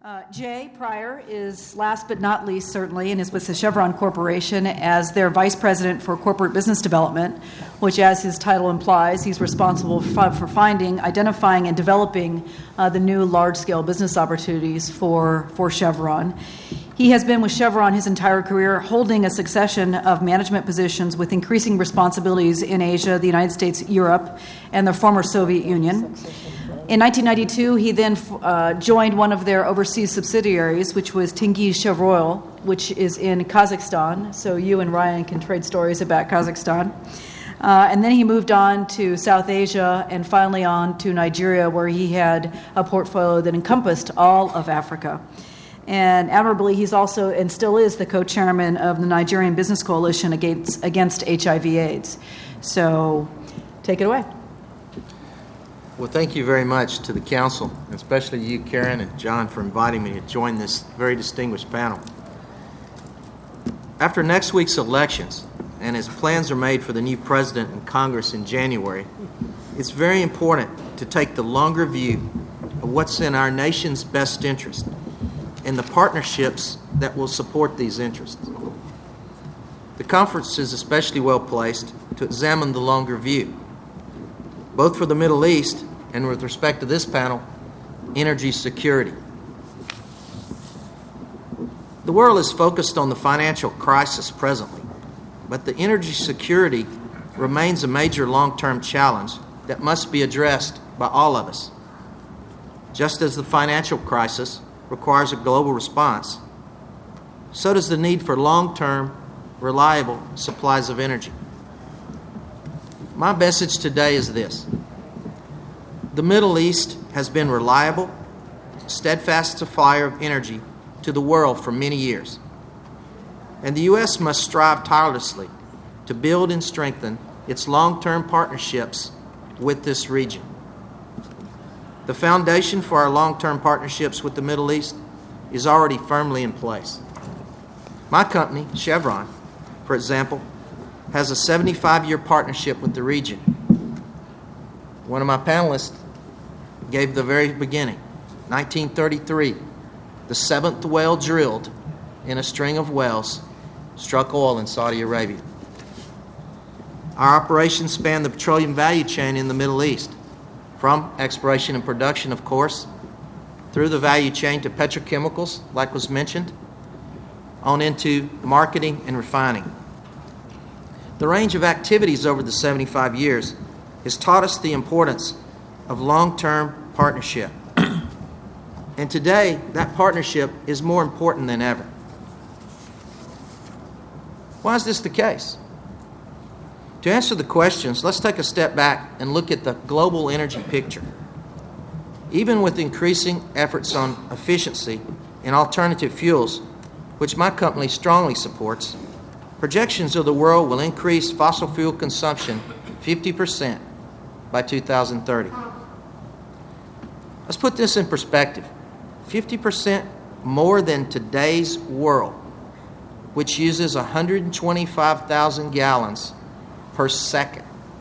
Jay Pryor is last but not least, certainly, and is with the Chevron Corporation as their Vice President for Corporate Business Development, which, as his title implies, he's responsible for finding, identifying, and developing the new large-scale business opportunities for Chevron. He has been with Chevron his entire career, holding a succession of management positions with increasing responsibilities in Asia, the United States, Europe, and the former Soviet Union. In 1992, he then joined one of their overseas subsidiaries, which was Tengizchevroil, which is in Kazakhstan. So you and Ryan can trade stories about Kazakhstan. And then he moved on to South Asia and finally on to Nigeria, where he had a portfolio that encompassed all of Africa. And admirably, he's also and still is the co-chairman of the Nigerian Business Coalition against HIV/AIDS. So take it away. Well, thank you very much to the Council, especially you, Karen, and John, for inviting me to join this very distinguished panel. After next week's elections, and as plans are made for the new President and Congress in January, it's very important to take the longer view of what's in our nation's best interest and the partnerships that will support these interests. The conference is especially well placed to examine the longer view, both for the Middle East and, with respect to this panel, energy security. The world is focused on the financial crisis presently, but the energy security remains a major long-term challenge that must be addressed by all of us. Just as the financial crisis requires a global response, so does the need for long-term, reliable supplies of energy. My message today is this. The Middle East has been reliable, steadfast supplier of energy to the world for many years. And the U.S. must strive tirelessly to build and strengthen its long-term partnerships with this region. The foundation for our long-term partnerships with the Middle East is already firmly in place. My company, Chevron, for example, has a 75-year partnership with the region. One of my panelists gave the very beginning, 1933, the seventh well drilled in a string of wells struck oil in Saudi Arabia. Our operations span the petroleum value chain in the Middle East, from exploration and production, of course, through the value chain to petrochemicals, like was mentioned, on into marketing and refining. The range of activities over the 75 years has taught us the importance of long-term partnership. And today, that partnership is more important than ever. Why is this the case? To answer the questions, let's take a step back and look at the global energy picture. Even with increasing efforts on efficiency and alternative fuels, which my company strongly supports, projections of the world will increase fossil fuel consumption 50% by 2030. Let's put this in perspective. 50% more than today's world, which uses 125,000 gallons per second.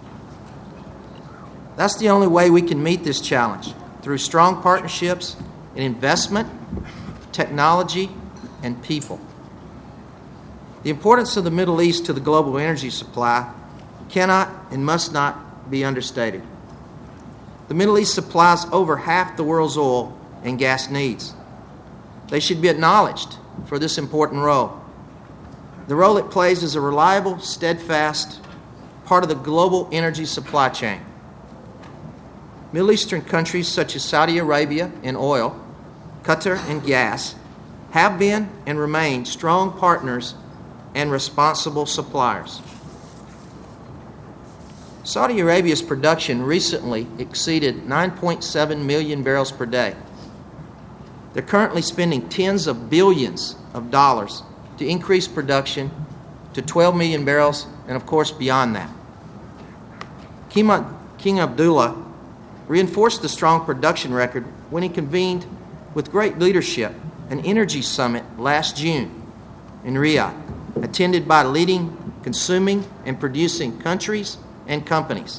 That's the only way we can meet this challenge, through strong partnerships in investment, technology, and people. The importance of the Middle East to the global energy supply cannot and must not be understated. The Middle East supplies over half the world's oil and gas needs. They should be acknowledged for this important role. The role it plays is a reliable, steadfast part of the global energy supply chain. Middle Eastern countries such as Saudi Arabia in oil, Qatar in gas, have been and remain strong partners and responsible suppliers. Saudi Arabia's production recently exceeded 9.7 million barrels per day. They're currently spending tens of billions of dollars to increase production to 12 million barrels and, of course, beyond that. King Abdullah reinforced the strong production record when he convened with great leadership an energy summit last June in Riyadh, attended by leading consuming and producing countries and companies.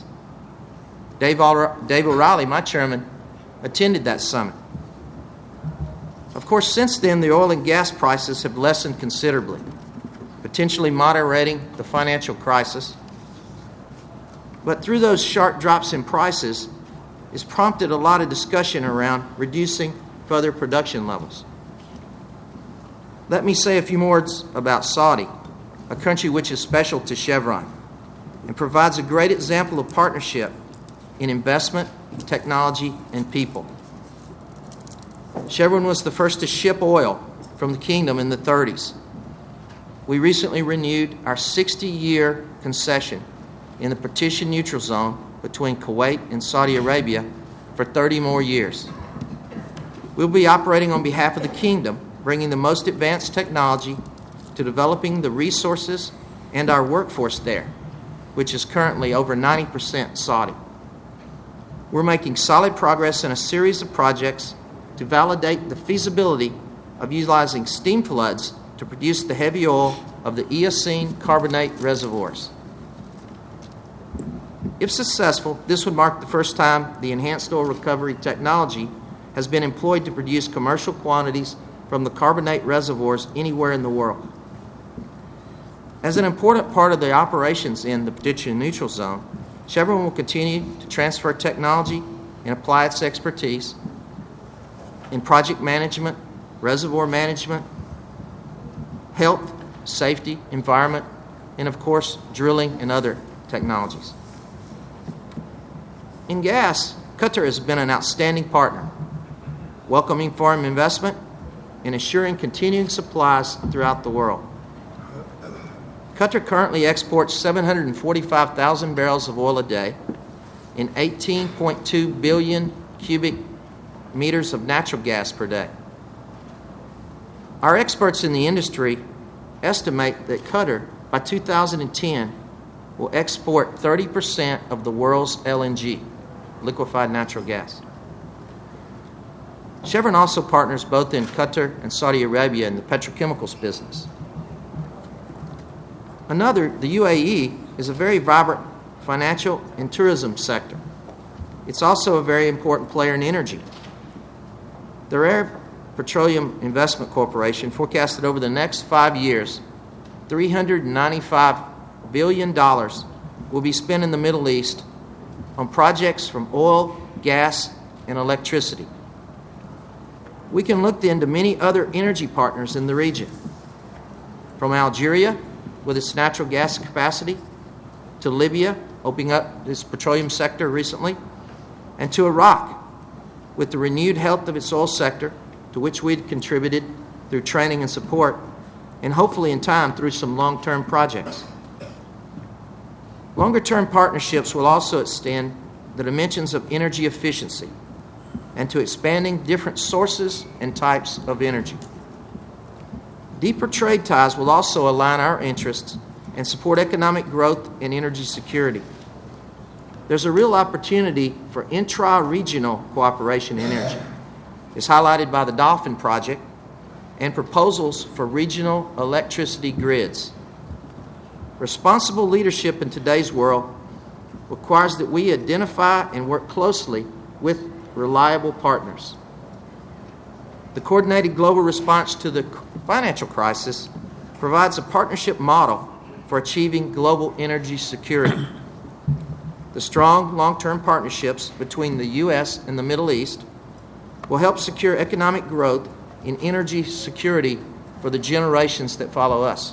Dave O'Reilly, my chairman, attended that summit. Of Of course, since then, the oil and gas prices have lessened considerably, potentially moderating the financial crisis. But through those sharp drops in prices, it's prompted a lot of discussion around reducing further production levels. Let me say a few words about Saudi, a country which is special to Chevron and provides a great example of partnership in investment, technology, and people. Chevron was the first to ship oil from the kingdom in the 30s. We recently renewed our 60-year concession in the partition neutral zone between Kuwait and Saudi Arabia for 30 more years. We'll be operating on behalf of the kingdom, bringing the most advanced technology to developing the resources and our workforce there, which is currently over 90% Saudi. We're making solid progress in a series of projects to validate the feasibility of utilizing steam floods to produce the heavy oil of the Eocene carbonate reservoirs. If successful, this would mark the first time the enhanced oil recovery technology has been employed to produce commercial quantities from the carbonate reservoirs anywhere in the world. As an important part of the operations in the partition neutral zone, Chevron will continue to transfer technology and apply its expertise in project management, reservoir management, health, safety, environment, and of course, drilling and other technologies. In gas, Qatar has been an outstanding partner, welcoming foreign investment and ensuring continuing supplies throughout the world. Qatar currently exports 745,000 barrels of oil a day and 18.2 billion cubic meters of natural gas per day. Our experts in the industry estimate that Qatar, by 2010, will export 30% of the world's LNG, liquefied natural gas. Chevron also partners both in Qatar and Saudi Arabia in the petrochemicals business. The UAE, is a very vibrant financial and tourism sector. It's also a very important player in energy. The Arab Petroleum Investment Corporation forecasted over the next 5 years, $395 billion will be spent in the Middle East on projects from oil, gas, and electricity. We can look then to many other energy partners in the region, from Algeria with its natural gas capacity, to Libya, opening up its petroleum sector recently, and to Iraq with the renewed health of its oil sector, to which we'd contributed through training and support, and hopefully in time through some long-term projects. Longer-term partnerships will also extend the dimensions of energy efficiency and to expanding different sources and types of energy. Deeper trade ties will also align our interests and support economic growth and energy security. There's a real opportunity for intra-regional cooperation in energy. It's highlighted by the Dolphin Project and proposals for regional electricity grids. Responsible leadership in today's world requires that we identify and work closely with reliable partners. The coordinated global response to the financial crisis provides a partnership model for achieving global energy security. The strong long-term partnerships between the U.S. and the Middle East will help secure economic growth and energy security for the generations that follow us.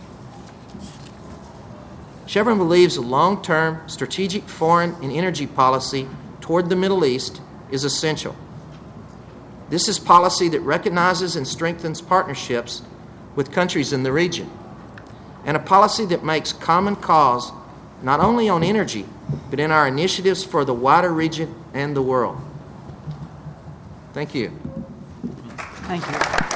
Chevron believes a long-term strategic foreign and energy policy toward the Middle East is essential. This is policy that recognizes and strengthens partnerships with countries in the region, and a policy that makes common cause not only on energy, but in our initiatives for the wider region and the world. Thank you. Thank you.